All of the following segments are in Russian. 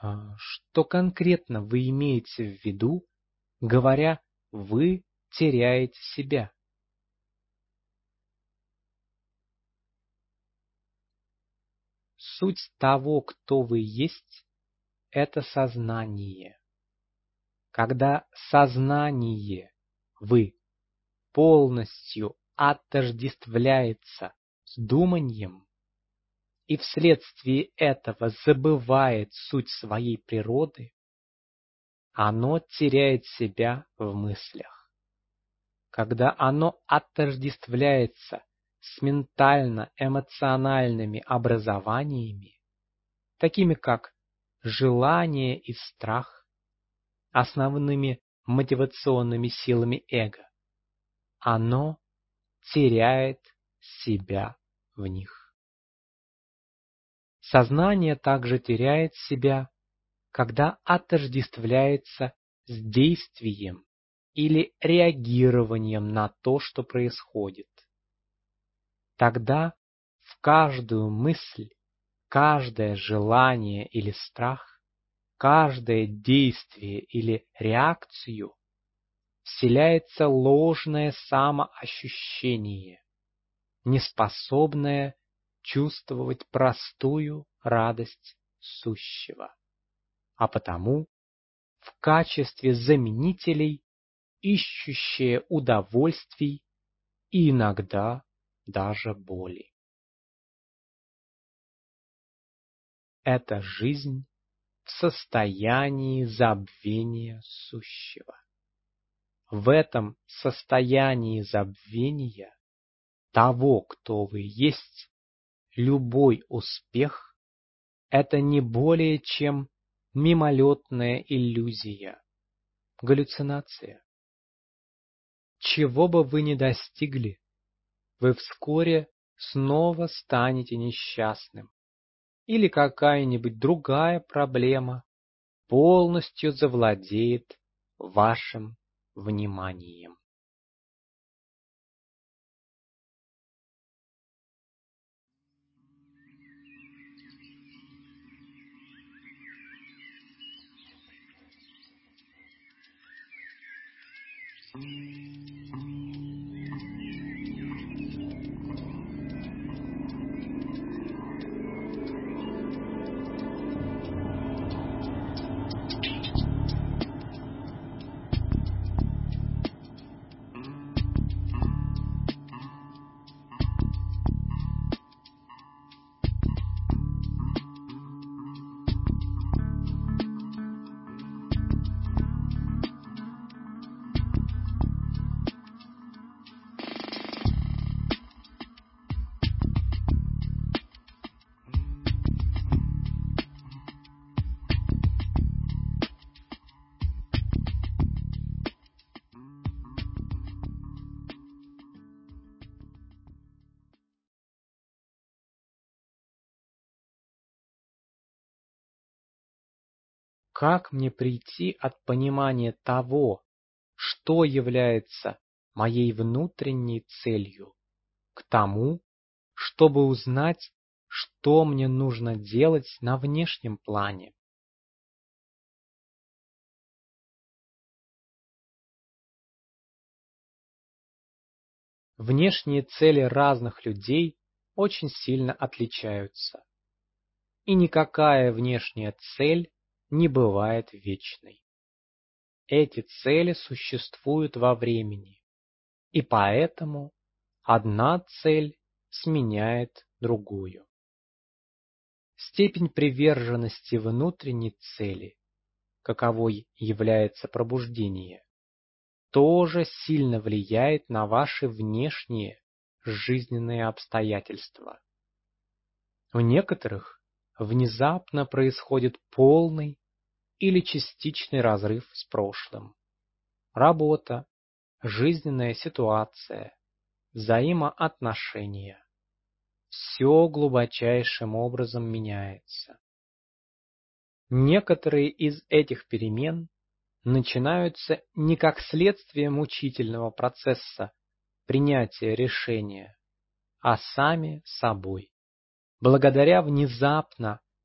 Что конкретно вы имеете в виду, говоря «вы теряете себя»? Суть того, кто вы есть, это сознание. Когда сознание «вы» полностью отождествляется с думанием и вследствие этого забывает суть своей природы, оно теряет себя в мыслях. Когда оно отождествляется с ментально-эмоциональными образованиями, такими как желание и страх, основными мотивационными силами эго, оно теряет себя в них. Сознание также теряет себя, когда отождествляется с действием или реагированием на то, что происходит. Тогда в каждую мысль, каждое желание или страх, каждое действие или реакцию вселяется ложное самоощущение, неспособное чувствовать простую радость сущего, а потому в качестве заменителей ищущее удовольствий и иногда даже боли. Это жизнь в состоянии забвения сущего. В этом состоянии забвения того, кто вы есть, любой успех – это не более чем мимолетная иллюзия, галлюцинация. Чего бы вы ни достигли, вы вскоре снова станете несчастным, или какая-нибудь другая проблема полностью завладеет вашим вниманием. Как мне прийти от понимания того, что является моей внутренней целью, к тому, чтобы узнать, что мне нужно делать на внешнем плане? Внешние цели разных людей очень сильно отличаются, и никакая внешняя цель не бывает вечной. Эти цели существуют во времени, и поэтому одна цель сменяет другую. Степень приверженности внутренней цели, каковой является пробуждение, тоже сильно влияет на ваши внешние жизненные обстоятельства. У некоторых внезапно происходит полный или частичный разрыв с прошлым. Работа, жизненная ситуация, взаимоотношения. Все глубочайшим образом меняется. Некоторые из этих перемен начинаются не как следствие мучительного процесса принятия решения, а сами собой, благодаря внезапно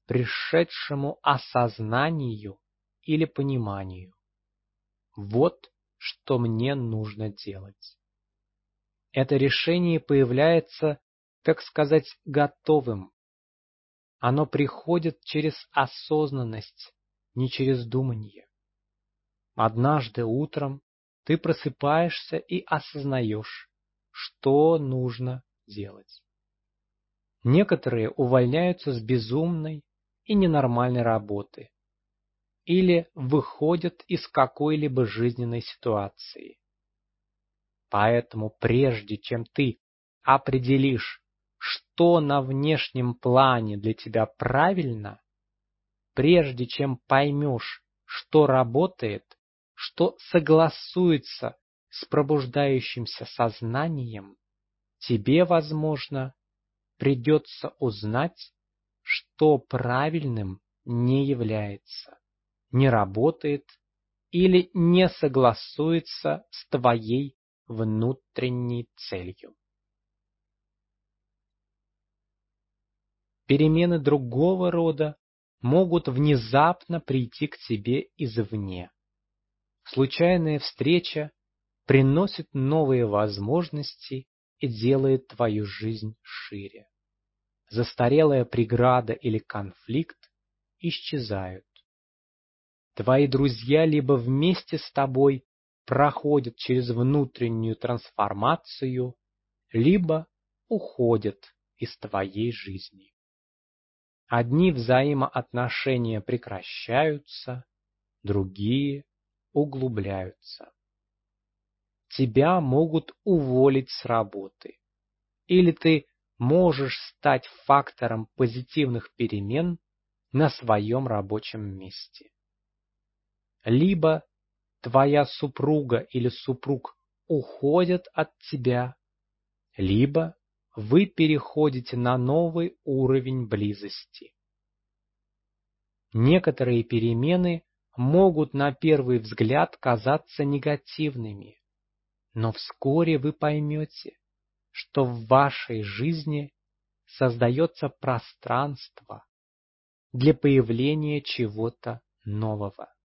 пришедшему осознанию или пониманию. Вот что мне нужно делать. Это решение появляется, так сказать, готовым. Оно приходит через осознанность, не через думание. Однажды утром ты просыпаешься и осознаешь, что нужно делать. Некоторые увольняются с безумной и ненормальной работы или выходят из какой-либо жизненной ситуации. Поэтому прежде чем ты определишь, что на внешнем плане для тебя правильно, прежде чем поймешь, что работает, что согласуется с пробуждающимся сознанием, тебе, возможно, придется узнать, что правильным не является, не работает или не согласуется с твоей внутренней целью. Перемены другого рода могут внезапно прийти к тебе извне. Случайная встреча приносит новые возможности и делает твою жизнь шире. Застарелая преграда или конфликт исчезают. Твои друзья либо вместе с тобой проходят через внутреннюю трансформацию, либо уходят из твоей жизни. Одни взаимоотношения прекращаются, другие углубляются. Тебя могут уволить с работы, или ты можешь стать фактором позитивных перемен на своем рабочем месте. Либо твоя супруга или супруг уходят от тебя, либо вы переходите на новый уровень близости. Некоторые перемены могут на первый взгляд казаться негативными, но вскоре вы поймете, что в вашей жизни создается пространство для появления чего-то нового.